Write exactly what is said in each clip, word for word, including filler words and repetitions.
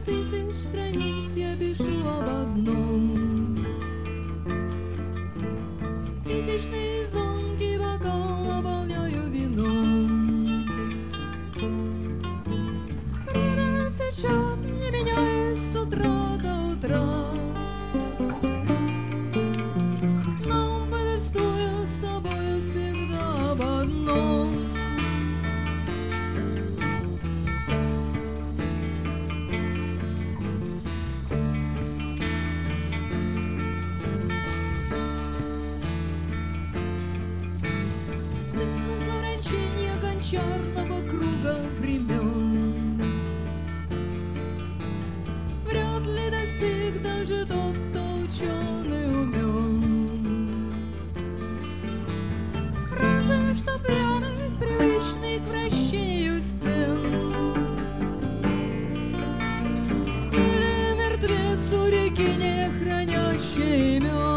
тысяч страниц я пишу об одном. Тысячный звонкий бокал наполняю вином. Время течет, не меняясь с утра до утра. Нам повествуя с собою всегда об одном. Гончарного круга времен вряд ли достиг даже тот, кто ученый умен. Разве что пряный, привычный к вращению сцен, или мертвец у реки, не хранящий имен.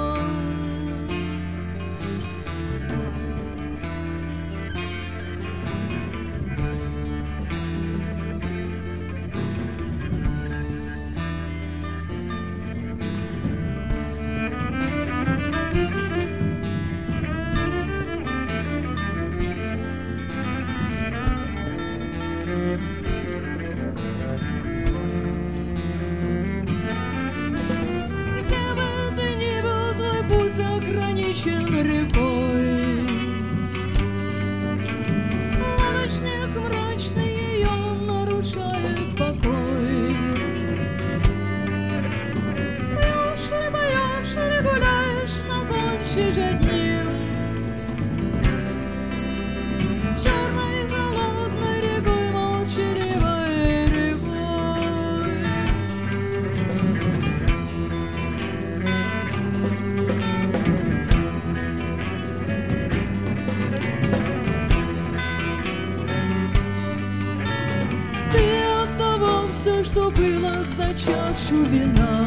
Где бы ты ни был, твой путь ограничен рекой. Лодочник мрачный ее нарушает покой. Пьешь ли, поешь ли, гуляешь, но кончишь одним. Черной холодной рекой, молчаливой рекой. Ты отдавал все, что было, за чашу вина.